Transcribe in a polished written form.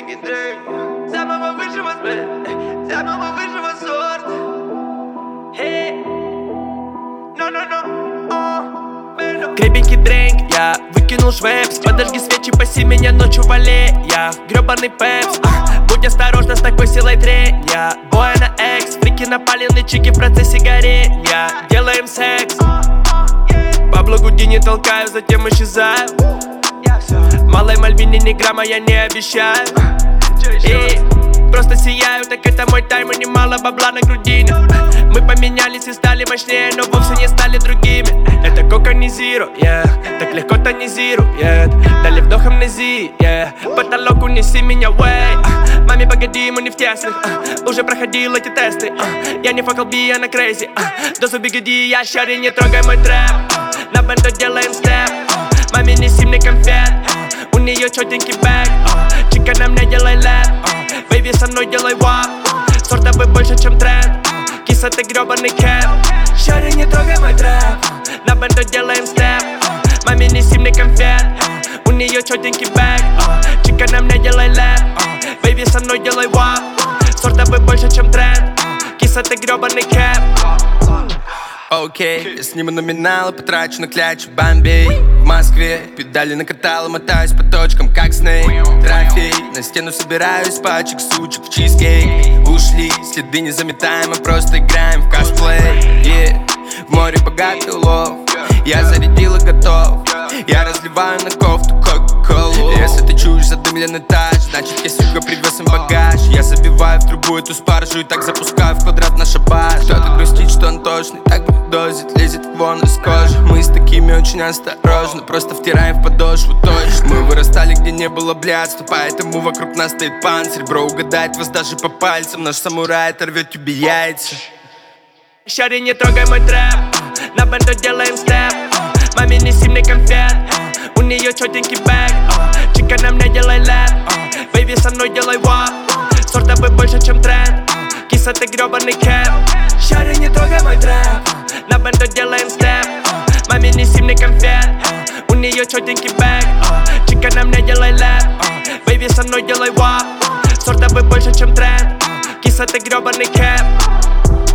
Крепенький дрейк, самого высшего самого высшего сорта. Крепенький дрейк, я выкинул швепс. Подожги свечи, паси меня ночью в аллеях. Гребаный пепс, будь осторожна с такой силой трения. Боя на экс, фрики напалены, чики в процессе горения. Делаем секс, Пабло Гудини толкаю, затем исчезаю. Малой Мальвине ни грамма я не обещаю. И просто сияю, так это мой тайм, и немало бабла на грудине. Мы поменялись и стали мощнее, но вовсе не стали другими. Это кока не зиро, так легко тонизирует. Дали вдох амнезии, потолок унеси меня, way. Маме, погоди, мы не в тесных, уже проходил эти тесты. Я не факал би, я на крейзи. Дозу бигоди, я шари, не трогай мой трэп. На бенто делаем степ. Маме, неси мне конфет. У нее четенький бэк. Чика на мне делай лэп. Бэйби, со мной делай вап. Сорта бы больше, чем тренд. Киса, ты гребаный кэп. Шари, не трогай мой трэп. На бенто делаем степ. Маме, неси мне конфет. У нее четенький бэк. Чика на мне делай лэп. Бэйби, со мной делай вап. Сорта бы больше, чем тренд. Киса, ты гребаный кэп. Окей, я сниму номинал и потрачу на клячу Бомбей. В Москве педали накатала, мотаюсь по точкам, как Снейк. Трофей, на стену собираю из пачек сучек в чизкейк. Ушли, следы не заметаем, мы просто играем в косплей. В море богатый улов, я зарядил и готов. Я разливаю на кофту кока-колу. Если ты чуешь задымленный тач, значит я сука привез им багаж. Я забиваю в трубу эту спаржу и так запускаю в квадрат на шабаш. Кто-то грустит, что он точный, так дозит, лезет вон из кожи. Мы с такими очень осторожны, просто втираем в подошву точно. Мы вырастали, где не было блядства, поэтому вокруг нас стоит панцирь. Бро угадает вас даже по пальцам, наш самурай оторвет тебе яйца. Шари, не трогай мой трэп. На бенто делаем степ. Маме, неси мне конфет. У нее четенький бэк. Чика на мне делай лэп. Бэйби, со мной делай вап. Сорта бы больше, чем тренд. Киса, ты гребаный кэп. Шари, не трогай мой трэп. На бенто делаем степ. Маме, неси мне конфет. У нее четенький бэк. Чика на мне делай лэп. Бэйби, со мной делай вап. Сорта бы больше, чем тренд. Киса, ты гребаный кэп.